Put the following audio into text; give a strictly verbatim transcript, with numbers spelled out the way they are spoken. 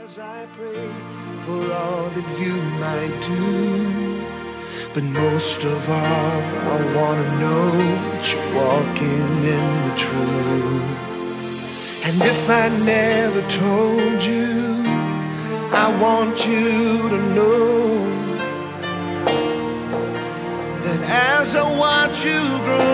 I pray for all that you might do, but most of all I wanna know that you're walking in the truth. And if I never told you, I want you to know that as I watch you grow